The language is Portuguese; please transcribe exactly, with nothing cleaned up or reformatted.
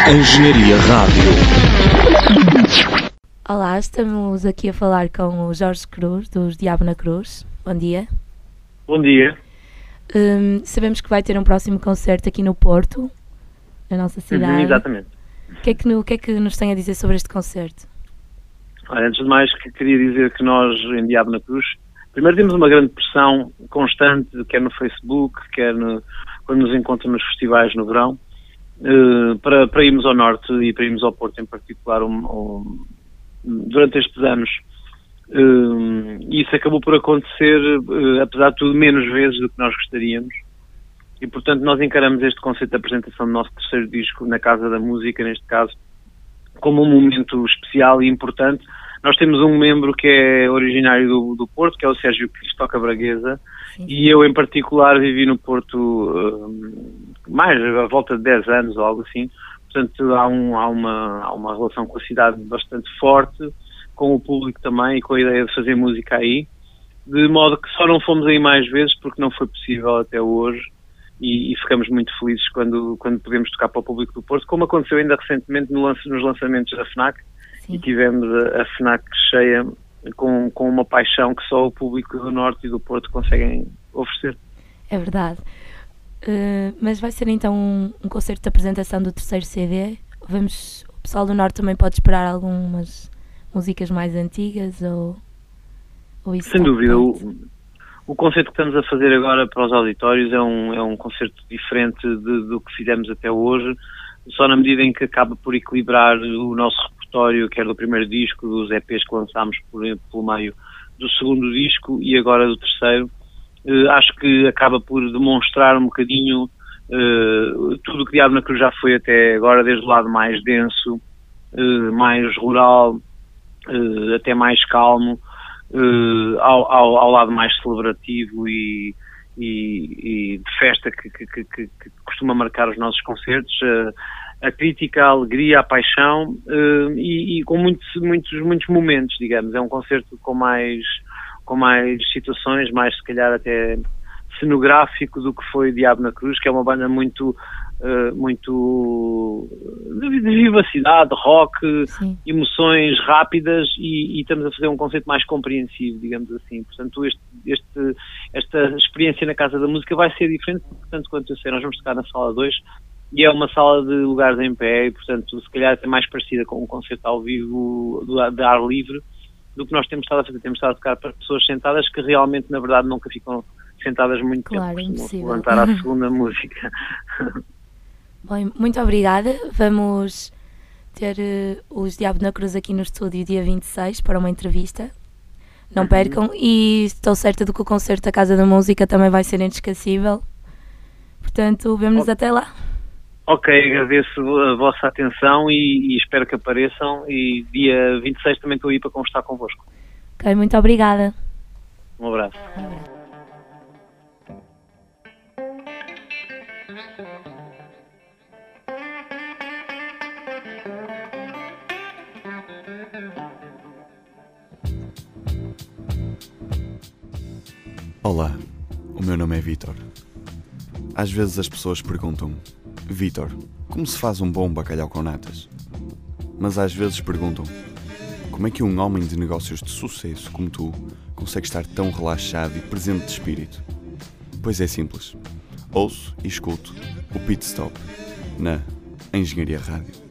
Engenharia Rádio. Olá, estamos aqui a falar com o Jorge Cruz, dos Diabo na Cruz. Bom dia. Bom dia. Hum, sabemos que vai ter um próximo concerto aqui no Porto, na nossa cidade. Uhum, exatamente. O que, é que, no, o que é que nos tem a dizer sobre este concerto? Olha, antes de mais, que queria dizer que nós, em Diabo na Cruz, primeiro temos uma grande pressão constante, quer no Facebook, quer no, quando nos encontram nos festivais no verão, uh, para, para irmos ao Norte e para irmos ao Porto em particular um, um, durante estes anos. Uh, isso acabou por acontecer, uh, apesar de tudo, menos vezes do que nós gostaríamos. E, portanto, nós encaramos este conceito de apresentação do nosso terceiro disco na Casa da Música, neste caso, como um momento especial e importante. Nós temos um membro que é originário do, do Porto, que é o Sérgio Cristo, toca braguesa, sim, e eu, em particular, vivi no Porto uh, mais à volta de dez anos ou algo assim. Portanto, há, um, há, uma, há uma relação com a cidade bastante forte, com o público também e com a ideia de fazer música aí, de modo que só não fomos aí mais vezes porque não foi possível até hoje. E, e ficamos muito felizes quando, quando podemos tocar para o público do Porto, como aconteceu ainda recentemente no lance, nos lançamentos da FNAC. Sim. E tivemos a, a FNAC cheia com, com uma paixão que só o público do Norte e do Porto conseguem oferecer. É verdade. Uh, mas vai ser então um, um concerto de apresentação do terceiro C D? Vamos, o pessoal do Norte também pode esperar algumas músicas mais antigas? Ou, ou isso? Sem dúvida. O, O concerto que estamos a fazer agora para os auditórios é um, é um concerto diferente de, do que fizemos até hoje, só na medida em que acaba por equilibrar o nosso repertório, quer do primeiro disco, dos E Pês que lançámos por, pelo meio do segundo disco e agora do terceiro. Uh, acho que acaba por demonstrar um bocadinho uh, tudo o que Diabo na Cruz já foi até agora, desde o lado mais denso, uh, mais rural, uh, até mais calmo, Uh, ao, ao, ao lado mais celebrativo e, e, e de festa que, que, que, que costuma marcar os nossos concertos, uh, a crítica, a alegria, a paixão uh, e, e com muitos, muitos, muitos momentos, digamos. É um concerto com mais, com mais situações, mais se calhar até cenográfico do que foi Diabo na Cruz, que é uma banda muito Uh, muito de vivacidade, rock, sim, emoções rápidas e, e estamos a fazer um conceito mais compreensivo, digamos assim. Portanto, este, este, esta experiência na Casa da Música vai ser diferente, portanto, quanto eu sei, nós vamos tocar na sala dois e é uma sala de lugares em pé e, portanto, se calhar é mais parecida com um concerto ao vivo de ar livre do que nós temos estado a fazer. Temos estado a tocar para pessoas sentadas que realmente, na verdade, nunca ficam sentadas muito claro, tempo, costumam levantar à segunda música. Bom, muito obrigada. Vamos ter uh, os Diabo na Cruz aqui no estúdio dia vinte e seis para uma entrevista. Não uhum. percam. E estou certa de que o concerto da Casa da Música também vai ser inesquecível. Portanto, vemo-nos oh. até lá. Ok, agradeço a vossa atenção e, e espero que apareçam. E dia vinte e seis também estou aí para conversar convosco. Ok, muito obrigada. Um abraço. Um abraço. Olá, o meu nome é Vítor. Às vezes as pessoas perguntam: Vítor, como se faz um bom bacalhau com natas? Mas às vezes perguntam: como é que um homem de negócios de sucesso como tu consegue estar tão relaxado e presente de espírito? Pois é simples. Ouço e escuto o Pit Stop na Engenharia Rádio.